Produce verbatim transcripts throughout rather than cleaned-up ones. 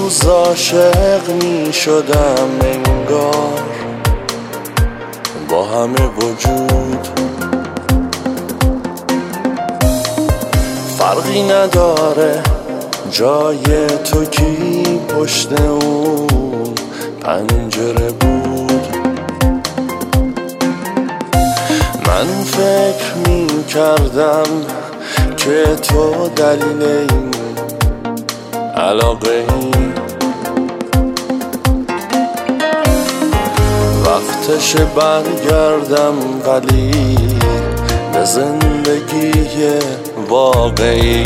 روز عاشق می شدم انگار با همه وجود، فرقی نداره جای تو کی پشت اون پنجره بود. من فکر می کردم که تو دلیل این علاقه ای، وقتش برگردم ولی به زندگی واقعی.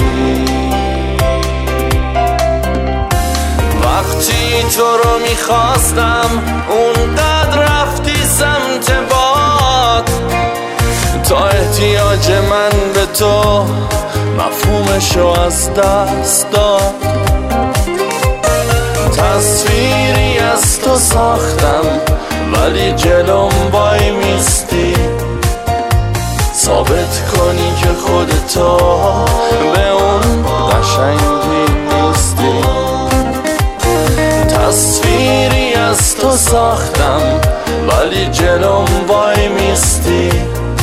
وقتی تو رو میخواستم اونقدر رفتی سمت باد، تا احتیاج من به تو مفهومشو از دست داد. تصویری از تو ساختم ولی جلوم وای میستی، ثابت کنی که خودتو به اون قشنگی نیستی. تصویری از تو ساختم ولی جلوم وای میستی،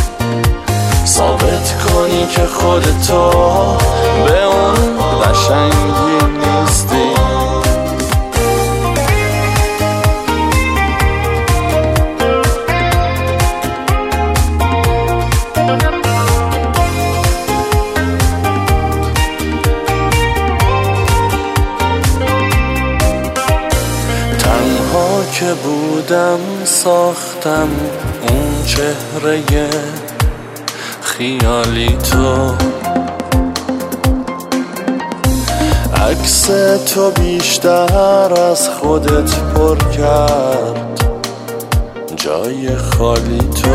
ثابت کنی که خودتو به اون قشنگی نیستی. تنها که بودم ساختم اون چهره خیالی تو، عکس تو بیشتر از خودت پر کرد جای خالی تو.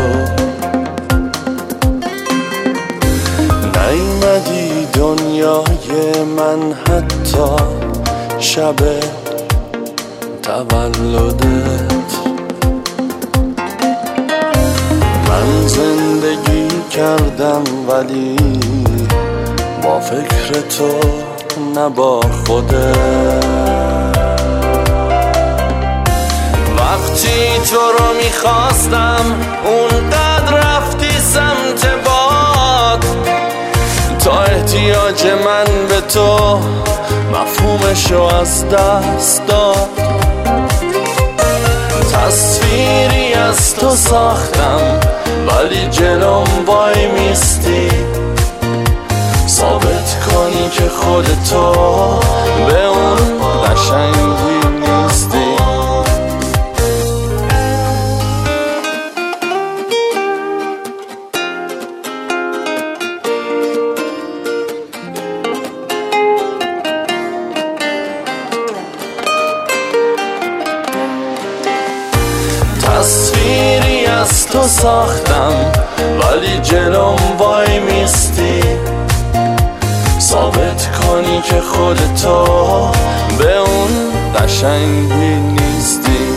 نیومدی دنیای من حتی شب تولدت. من زندگی کردم ولی با فکر تو نه با خودت. وقتی تو رو میخواستم اونقدر رفتی سمت باد، تا احتیاج من به تو مفهومشو از دست داد. تصویری از تو ساختم ولی جلوم وای میستی، ثابت کنی که خودتو به اون قشنگی نیستی. تصویری از تو ساختم ولی جلوم وای میستی، ثابت کنی که خودتو به اون قشنگی نیستی.